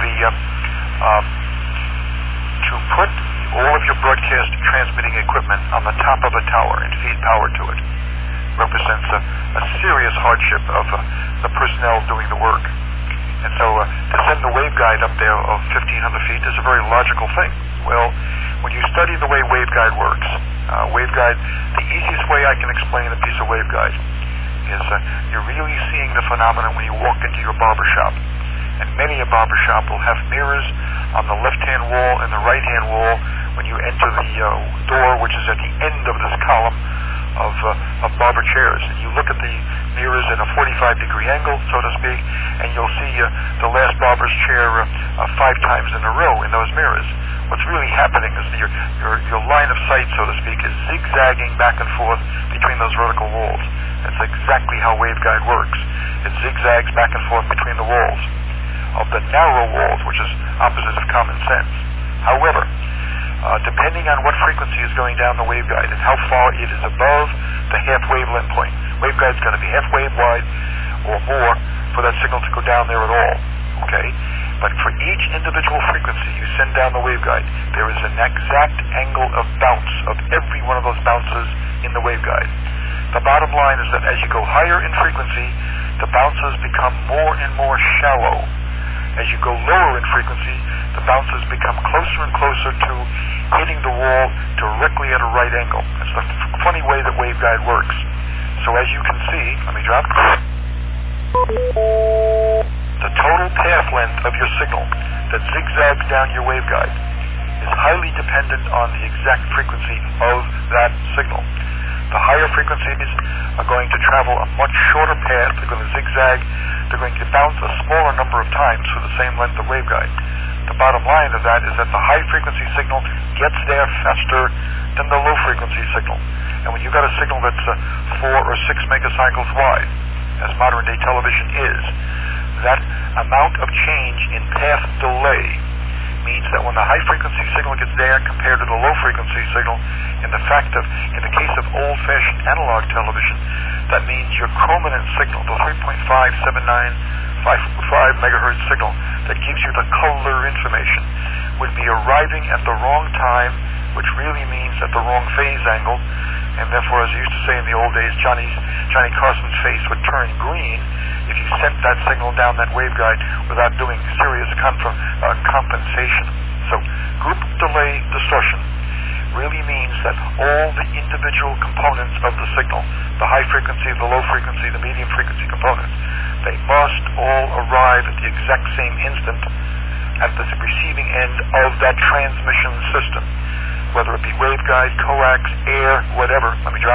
to put all of your broadcast transmitting equipment on the top of a tower and feed power to it represents a serious hardship of the personnel doing the work. And so to send the waveguide up there of 1,500 feet is a very logical thing. Well, when you study the way waveguide works, the easiest way I can explain a piece of waveguide is you're really seeing the phenomenon when you walk into your barber shop. And many a barber shop will have mirrors on the left-hand wall and the right-hand wall when you enter the door, which is at the end of this column of barber chairs. And you look at the mirrors in a 45-degree angle, so to speak, and you'll see the last barber's chair 5 times in a row in those mirrors. What's really happening is your line of sight, so to speak, is zigzagging back and forth between those vertical walls. That's exactly how waveguide works. It zigzags back and forth between the walls of the narrow walls, which is opposite of common sense. However, depending on what frequency is going down the waveguide and how far it is above the half wavelength point, waveguide's going to be half wave wide or more for that signal to go down there at all. Okay? But for each individual frequency you send down the waveguide, there is an exact angle of bounce of every one of those bounces in the waveguide. The bottom line is that as you go higher in frequency, the bounces become more and more shallow. As you go lower in frequency, the bounces become closer and closer to hitting the wall directly at a right angle. That's the funny way that waveguide works. So as you can see, let me drop. The total path length of your signal that zigzags down your waveguide is highly dependent on the exact frequency of that signal. The higher frequencies are going to travel a much shorter path. They're going to zigzag. They're going to bounce a smaller number of times for the same length of waveguide. The bottom line of that is that the high frequency signal gets there faster than the low frequency signal. And when you've got a signal that's 4 or 6 megacycles wide, as modern day television is, that amount of change in path delay means that when the high frequency signal gets there compared to the low frequency signal, in the case of old fashioned analog television, that means your chrominant signal, the 3.57955 megahertz signal that gives you the color information, would be arriving at the wrong time, which really means at the wrong phase angle, and therefore, as I used to say in the old days, Johnny Carson's face would turn green if you sent that signal down that waveguide without doing serious compensation. So group delay distortion really means that all the individual components of the signal, the high frequency, the low frequency, the medium frequency components, they must all arrive at the exact same instant at the receiving end of that transmission system, whether it be waveguide, coax, air, whatever. Let me drop.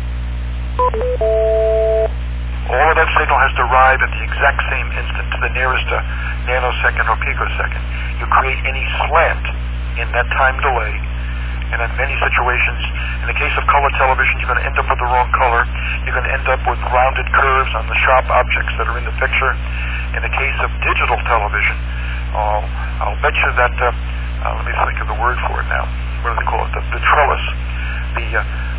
All of that signal has to arrive at the exact same instant to the nearest nanosecond or picosecond. You create any slant in that time delay, and in many situations, in the case of color television, you're going to end up with the wrong color. You're going to end up with rounded curves on the sharp objects that are in the picture. In the case of digital television, I'll bet you that, let me think of the word for it now. What do they call it? The trellis, the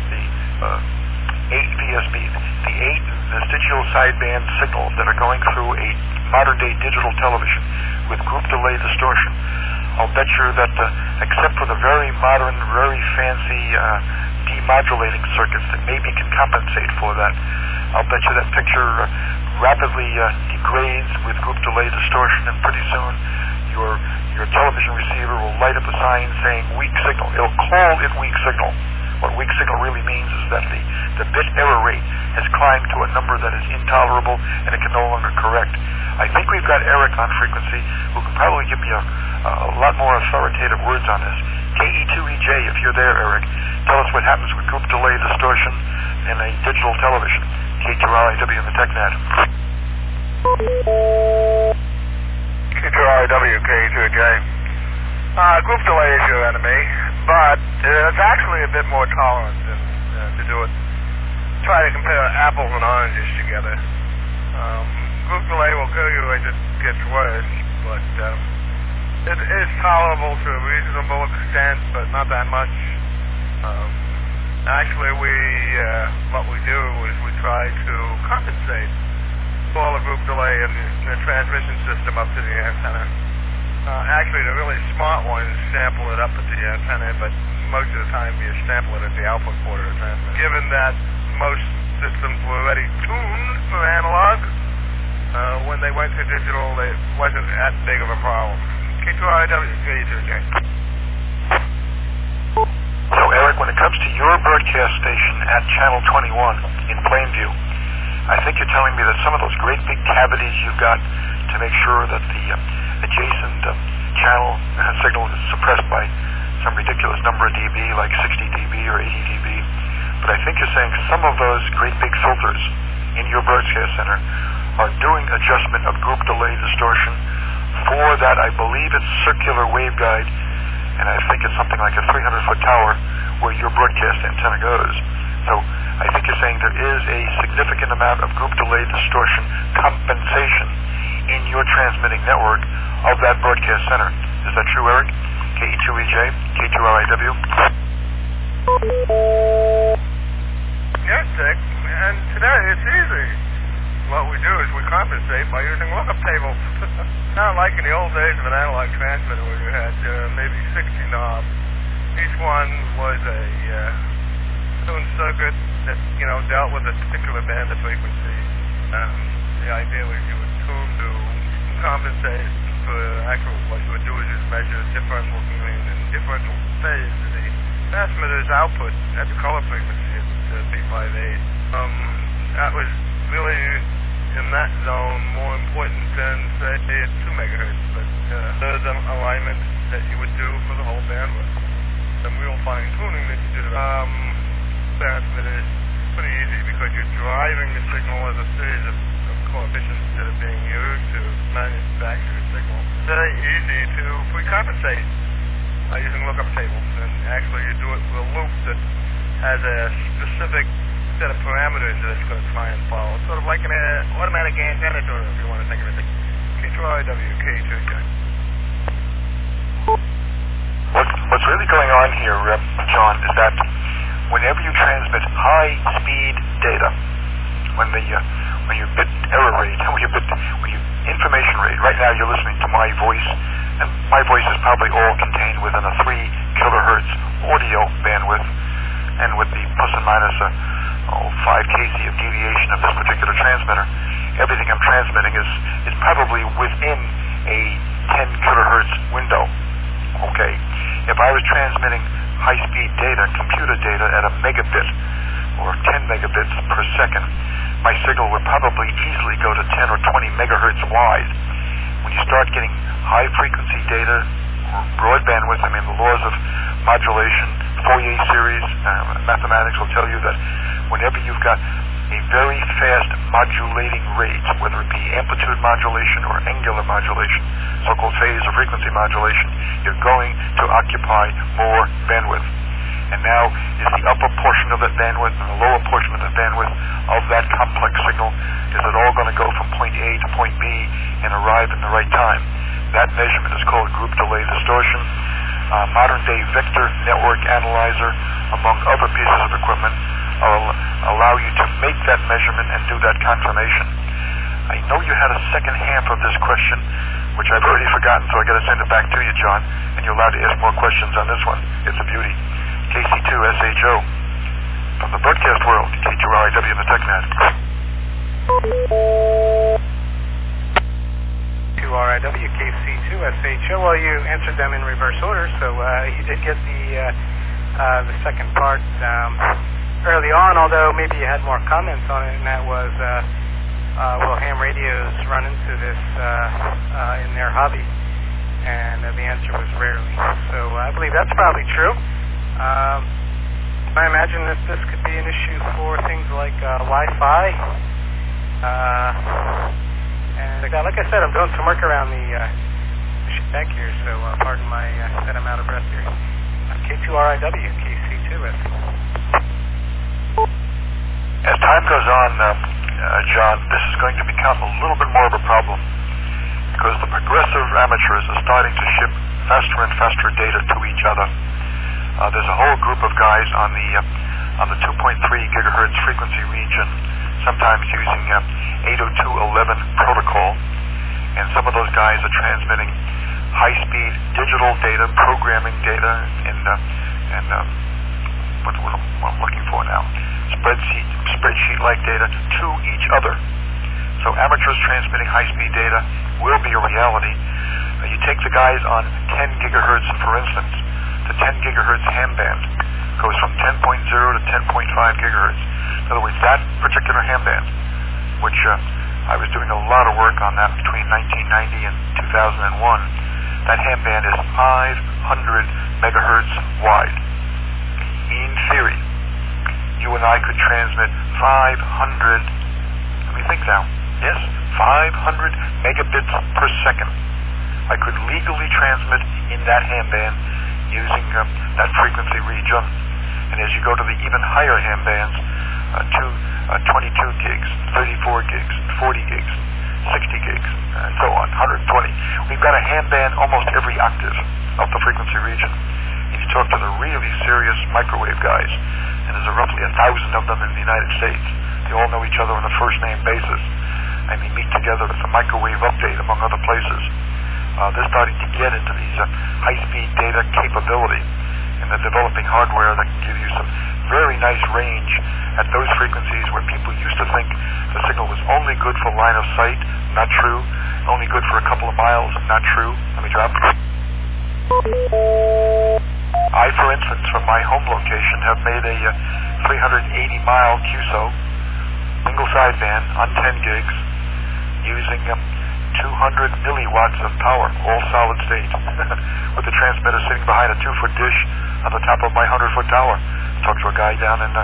8 VSB, the 8 vestigial sideband signals that are going through a modern-day digital television with group delay distortion. I'll bet you that, except for the very modern, very fancy demodulating circuits that maybe can compensate for that, I'll bet you that picture rapidly degrades with group delay distortion, and pretty soon your television receiver will light up a sign saying weak signal. It'll call it weak signal. What weak signal really means is that the bit error rate has climbed to a number that is intolerable and it can no longer correct. I think we've got Eric on frequency who can probably give me a lot more authoritative words on this. KE2EJ, if you're there, Eric, tell us what happens with group delay distortion in a digital television. K2RIW in the TechNet. K2RIW, KE2EJ. Group delay is your enemy, but it's actually a bit more tolerant than to do it. Try to compare apples and oranges together. Group delay will kill you as it gets worse, but it is tolerable to a reasonable extent, but not that much. Actually, what we do is we try to compensate for all the group delay in the transmission system up to the antenna. Actually, the really smart ones sample it up at the antenna, but most of the time you sample it at the output port of the transmitter. Given that most systems were already tuned for analog, when they went to digital, it wasn't that big of a problem. K2RIW, K2J. So, Eric, when it comes to your broadcast station at Channel 21 in Plainview, I think you're telling me that some of those great big cavities you've got to make sure that the adjacent channel signal is suppressed by some ridiculous number of dB, like 60 dB or 80 dB. But I think you're saying some of those great big filters in your broadcast center are doing adjustment of group delay distortion for that, I believe it's circular waveguide, and I think it's something like a 300-foot tower where your broadcast antenna goes. So I think you're saying there is a significant amount of group delay distortion compensation in your transmitting network of that broadcast center. Is that true, Eric? KE2EJ, K2RIW? Yes, Dick. And today it's easy. What we do is we compensate by using lookup tables. Not like in the old days of an analog transmitter where you had maybe 60 knobs. Each one was a tuned circuit that, dealt with a particular band of frequency. The idea was you would tune to compensate for actual, what you would do is just measure differential gain and differential phase of the transmitter's output at the color frequency at B58. That was really, in that zone, more important than, say, at 2 megahertz. But there's an alignment that you would do for the whole bandwidth. Some real fine-tuning that you did. Transmitter is pretty easy because you're driving the signal as a series of coefficients that are being used to manufacture a signal. It's very easy to pre-compensate by using lookup tables, and actually you do it with a loop that has a specific set of parameters that it's going to try and follow. It's sort of like an automatic antenna tuner, if you want to think of it. K2RIW, K2J. What's really going on here, John, is that whenever you transmit high-speed data, when your bit error rate, when your information rate, right now you're listening to my voice, and my voice is probably all contained within a 3 kilohertz audio bandwidth, and with the plus and minus 5 kc of deviation of this particular transmitter, everything I'm transmitting is probably within a 10 kilohertz window. Okay, if I was transmitting high-speed data, computer data at a megabit or 10 megabits per second, my signal would probably easily go to 10 or 20 megahertz wide. When you start getting high-frequency data or broad bandwidth, the laws of modulation, Fourier series, mathematics will tell you that whenever you've got a very fast modulating rate, whether it be amplitude modulation or angular modulation, so-called phase or frequency modulation, you're going to occupy more bandwidth. And now is the upper portion of that bandwidth and the lower portion of the bandwidth of that complex signal, is it all going to go from point A to point B and arrive in the right time? That measurement is called group delay distortion. Modern-day vector network analyzer, among other pieces of equipment, allow you to make that measurement and do that confirmation. I know you had a second half of this question, which I've already forgotten, so I got to send it back to you, John, and you're allowed to ask more questions on this one. It's a beauty. KC2SHO from the broadcast world, K2RIW in the TechNet. KC2RIW, KC2SHO. Well, you answered them in reverse order, so you did get the second part early on, although maybe you had more comments on it, and that was, will ham radios run into this in their hobby? And the answer was rarely. So I believe that's probably true. I imagine that this could be an issue for things like Wi-Fi. And like I said, I'm doing some work around the back here, so pardon my that I'm out of breath here. K2RIW, KC2S. As time goes on, John, this is going to become a little bit more of a problem because the progressive amateurs are starting to ship faster and faster data to each other. There's a whole group of guys on the 2.3 gigahertz frequency region, sometimes using 802.11 protocol, and some of those guys are transmitting high-speed digital data, programming data, and what I'm looking for now, spreadsheet-like data to each other. So amateurs transmitting high-speed data will be a reality. You take the guys on 10 gigahertz, for instance. The 10 gigahertz ham band goes from 10.0 to 10.5 gigahertz. In other words, that particular ham band, which I was doing a lot of work on that between 1990 and 2001, that ham band is 500 megahertz wide. In theory, you and I could transmit 500, let me think now, yes, 500 megabits per second. I could legally transmit in that ham band using that frequency region. And as you go to the even higher ham bands, 22 gigs, 34 gigs, 40 gigs, 60 gigs, and so on, 120. We've got a ham band almost every octave of the frequency region. If you talk to the really serious microwave guys, and there's roughly 1,000 of them in the United States, they all know each other on a first-name basis, and they meet together at the Microwave Update, among other places. They're starting to get into these high-speed data capability, and they're developing hardware that can give you some very nice range at those frequencies where people used to think the signal was only good for line of sight. Not true. Only good for a couple of miles. Not true. Let me drop. I, for instance, from my home location, have made a 380-mile QSO single sideband on 10 gigs using 200 milliwatts of power, all solid state, with the transmitter sitting behind a 2-foot dish on the top of my 100-foot tower. Talked to a guy down in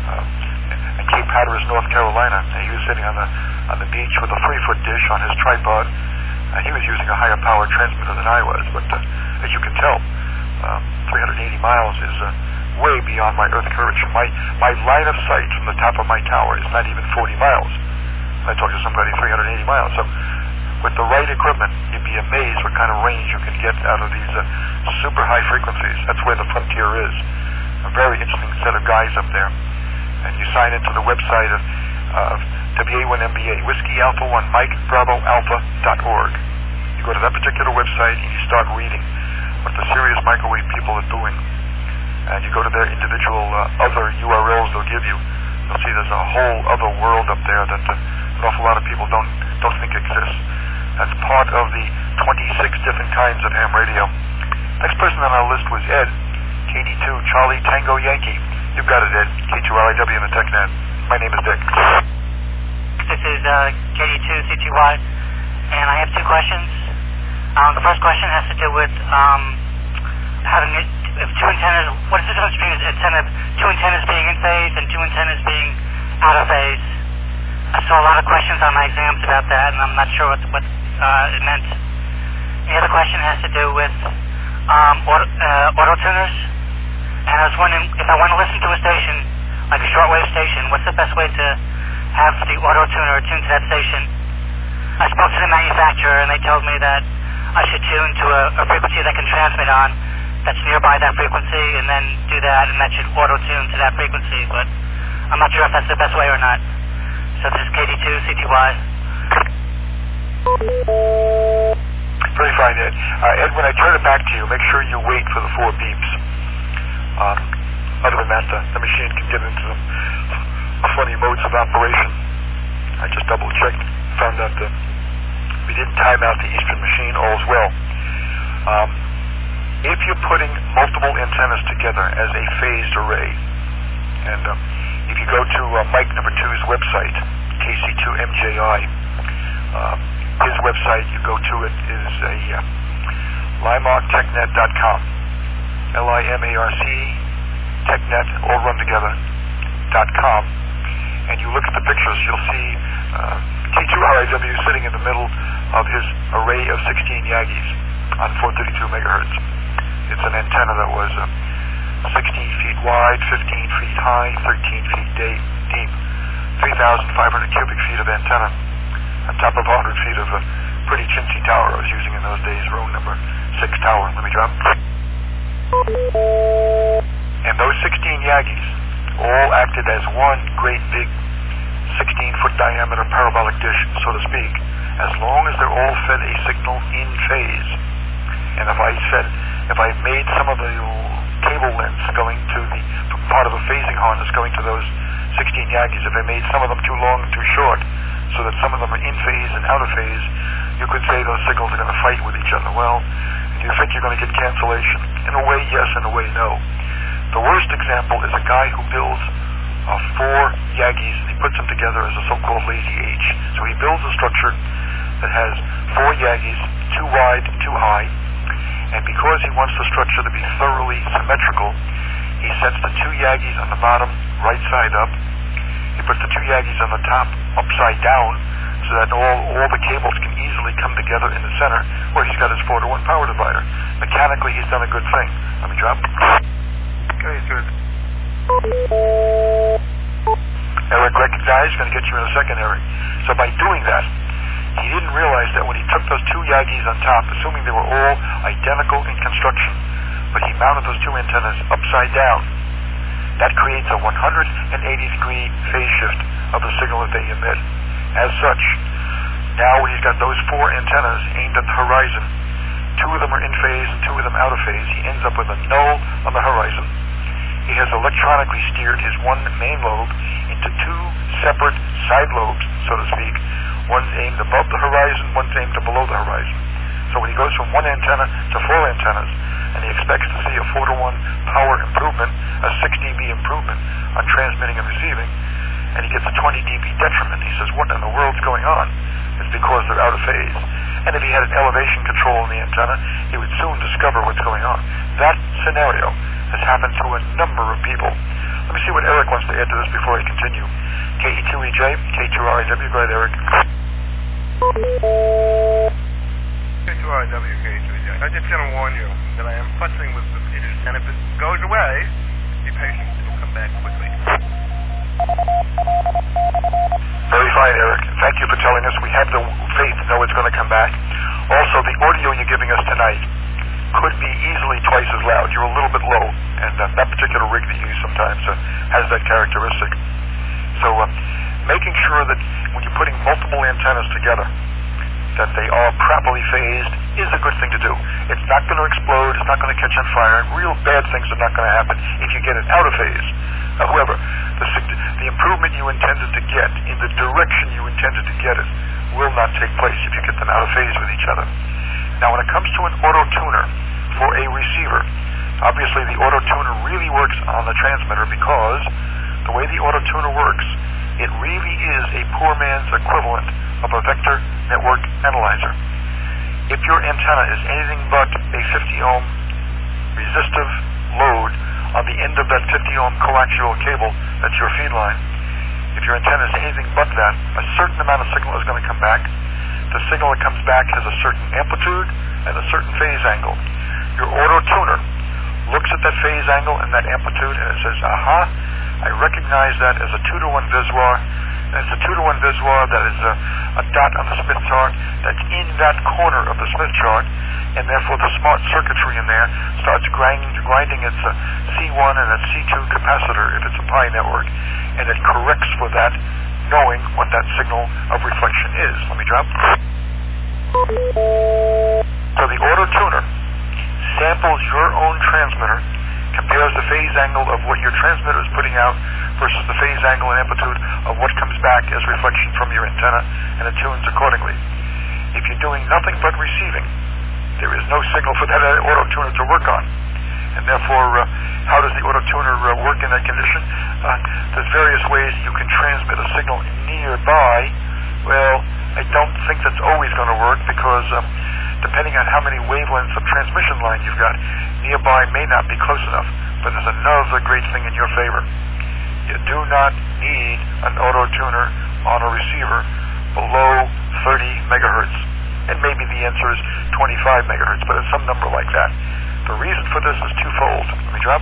Cape Hatteras, North Carolina, and he was sitting on the beach with a 3-foot dish on his tripod. He was using a higher power transmitter than I was, but as you can tell, 380 miles is way beyond my earth curvature. My line of sight from the top of my tower is not even 40 miles. I talked to somebody 380 miles. So with the right equipment, you'd be amazed what kind of range you can get out of these super high frequencies. That's where the frontier is. A very interesting set of guys up there. And you sign into the website of WA1MBA, Whiskey Alpha 1, Mike Bravo Alpha.org. You go to that particular website and you start reading what the serious microwave people are doing. And you go to their individual other URLs they'll give you. You'll see there's a whole other world up there that an awful lot of people don't think exists. That's part of the 26 different kinds of ham radio. Next person on our list was Ed, KD2 Charlie Tango Yankee. You've got it, Ed. K2LIW in the TechNet. My name is Dick. This is KD2 CTY, and I have two questions. The first question has to do with having if two antennas. What is the difference between two antennas being in phase and two antennas being out of phase? I saw a lot of questions on my exams about that, and I'm not sure what it meant. The other question has to do with auto tuners, and I was wondering if I want to listen to a station, like a shortwave station, what's the best way to have the auto tuner tune to that station? I spoke to the manufacturer, and they told me that I should tune to a frequency that can transmit on that's nearby that frequency, and then do that, and that should auto tune to that frequency, but I'm not sure if that's the best way or not. So this is KD2 CTY. Very fine, Ed. Ed, when I turn it back to you, make sure you wait for the 4 beeps. Other than that, the machine can get into some funny modes of operation. I just double-checked, found out that we didn't time out the Eastern machine. All's well. If you're putting multiple antennas together as a phased array, and if you go to Mike number 2's website, KC2MJI, his website, you go to it, is a LimarcTechNet.com. LIMARC, TechNet, all run together, .com. And you look at the pictures, you'll see K2RIW sitting in the middle of his array of 16 Yagis on 432 megahertz. It's an antenna that was 16 feet wide, 15 feet high, 13 feet deep, 3,500 cubic feet of antenna on top of 100 feet of a pretty chintzy tower I was using in those days, row number 6 tower. Let me drop. And those 16 Yagis all acted as one great big 16-foot diameter parabolic dish, so to speak, as long as they're all fed a signal in phase. And if I made some of the cable lengths going to the part of a phasing harness going to those 16 Yagis, if I made some of them too long and too short, so that some of them are in phase and out of phase, you could say those signals are going to fight with each other. Well, do you think you're going to get cancellation? In a way, yes. In a way, no. The worst example is a guy who builds 4 Yagis, and he puts them together as a so-called lazy H. So he builds a structure that has 4 Yagis, 2 wide, 2 high, and because he wants the structure to be thoroughly symmetrical, he sets the 2 Yagis on the bottom, right side up. He puts the 2 Yagis on the top, upside down, so that all the cables can easily come together in the center, where he's got his 4-to-1 power divider. Mechanically, he's done a good thing. Let me drop. Okay, good. Eric recognized, going to get you in a second, Eric. So by doing that, he didn't realize that when he took those 2 Yagis on top, assuming they were all identical in construction, but he mounted those 2 antennas upside down, that creates a 180-degree phase shift of the signal that they emit. As such, now when he's got those 4 antennas aimed at the horizon, 2 of them are in phase and 2 of them out of phase, he ends up with a null on the horizon. He has electronically steered his one main lobe into 2 separate side lobes, so to speak. One's aimed above the horizon, one's aimed below the horizon. So when he goes from 1 antenna to 4 antennas, and he expects to see a 4-to-1 power improvement, a 6 dB improvement on transmitting and receiving, and he gets a 20 dB detriment. He says, what in the world's going on? It's because they're out of phase. And if he had an elevation control in the antenna, he would soon discover what's going on. That scenario has happened to a number of people. Let me see what Eric wants to add to this before I continue. KE2EJ, K2RIW, go ahead, Eric. K2RIW, K2EJ. I just going to warn you that I am fussing with repeaters, and if it goes away, be patient. It will come back quickly. Very fine, Eric. Thank you for telling us. We have the faith to know it's going to come back. Also, the audio you're giving us tonight could be easily twice as loud. You're a little bit low, and that particular rig that you use sometimes has that characteristic. So making sure that when you're putting multiple antennas together, that they are properly phased is a good thing to do. It's not going to explode. It's not going to catch on fire. Real bad things are not going to happen if you get it out of phase. However, the improvement you intended to get in the direction you intended to get it will not take place if you get them out of phase with each other. Now, when it comes to an auto-tuner for a receiver, obviously the auto-tuner really works on the transmitter because the way the auto-tuner works, it really is a poor man's equivalent of a vector network analyzer. If your antenna is anything but a 50-ohm resistive load on the end of that 50-ohm coaxial cable, that's your feed line, if your antenna is anything but that, a certain amount of signal is going to come back. The signal that comes back has a certain amplitude and a certain phase angle. Your auto-tuner looks at that phase angle and that amplitude and it says, aha, I recognize that as a 2-to-1 Viswar. It's a 2-to-1 Viswar that is a dot on the Smith chart that's in that corner of the Smith chart, and therefore the smart circuitry in there starts grinding its C1 and its C2 capacitor if it's a pi network, and it corrects for that, knowing what that signal of reflection is. Let me drop. So the auto-tuner samples your own transmitter, compares the phase angle of what your transmitter is putting out versus the phase angle and amplitude of what comes back as reflection from your antenna, and it tunes accordingly. If you're doing nothing but receiving, there is no signal for that auto-tuner to work on. And therefore, how does the auto-tuner work in that condition? There's various ways you can transmit a signal nearby. Well, I don't think that's always going to work because depending on how many wavelengths of transmission line you've got, nearby may not be close enough. But there's another great thing in your favor. You do not need an auto-tuner on a receiver below 30 megahertz. And maybe the answer is 25 megahertz, but it's some number like that. The reason for this is twofold. Let me drop.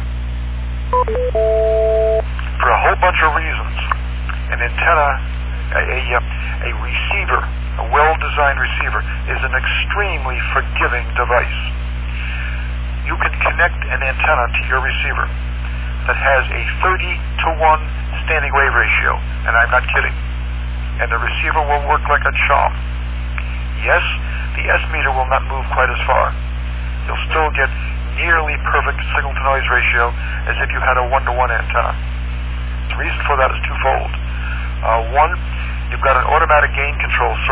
For a whole bunch of reasons, an antenna, a receiver, a well-designed receiver, is an extremely forgiving device. You can connect an antenna to your receiver that has a 30-to-1 standing wave ratio, and I'm not kidding. And the receiver will work like a charm. Yes, the S meter will not move quite as far. You'll still get nearly perfect signal-to-noise ratio as if you had a 1-to-1 antenna. The reason for that is twofold. One, you've got an automatic gain control